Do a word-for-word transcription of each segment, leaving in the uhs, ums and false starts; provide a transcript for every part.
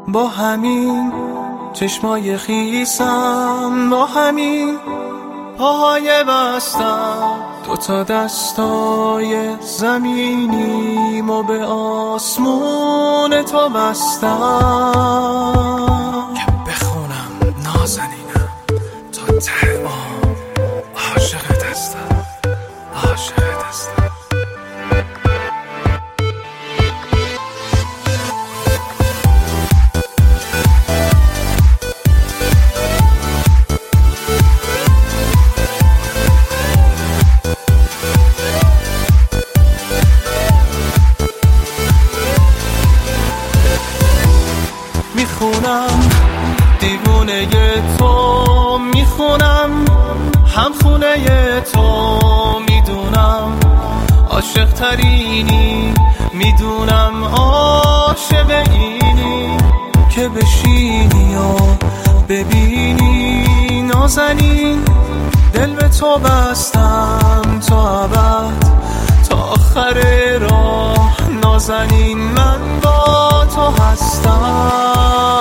با همین چشمای خیسم، با همین پاهای بستم، دوتا دستای زمینیم و به آسمون تو بستم که بخونم نازنینم تا ته آن عاشقت هستم، عاشقت هستم. میخونم دیوونه تو، میخونم همخونه تو، میدونم عاشق ترینی، میدونم عاشق اینی که بشینی و ببینی نازنین، دل به تو بستم تا ابد، تا آخر راه نازنین من با تو هستم.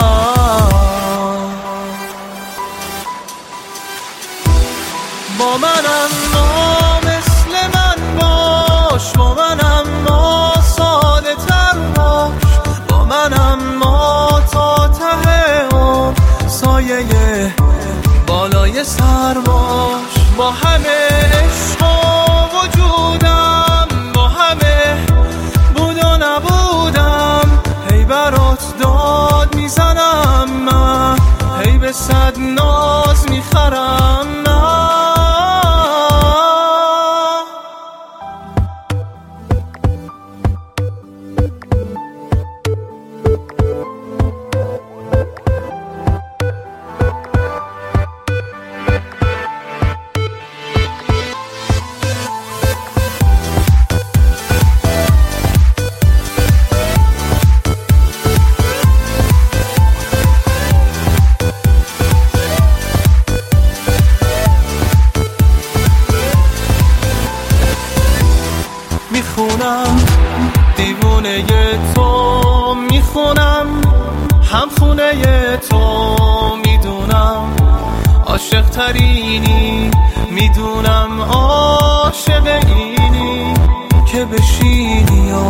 با منم ما مثل من باش، با منم ما ساده تر باش، با منم ما تا ته اون سایه بالای سر باش. با همه عشق و وجودم، با همه بود و نبودم، هی برات داد میزنم من، هی به صد ناز میخرم من. میخونم دیوونه تو، میخونم همخونه تو، میدونم عاشق ترینی، میدونم عاشق اینی که بشینی و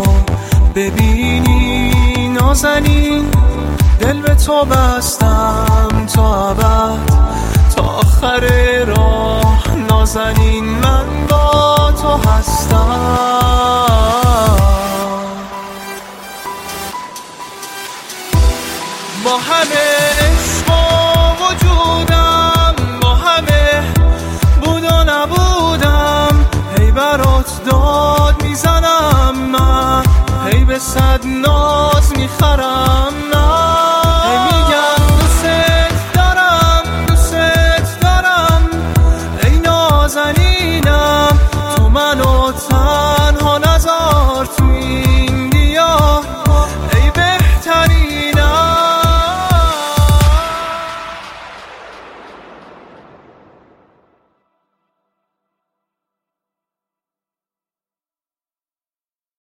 ببینی نازنین، دل به تو بستم تا ابد، تا آخر راه نازنین من با تو هستم. با همه عشق و وجودم، با همه بود و نبودم، هی برات داد میزنم من، هی به صد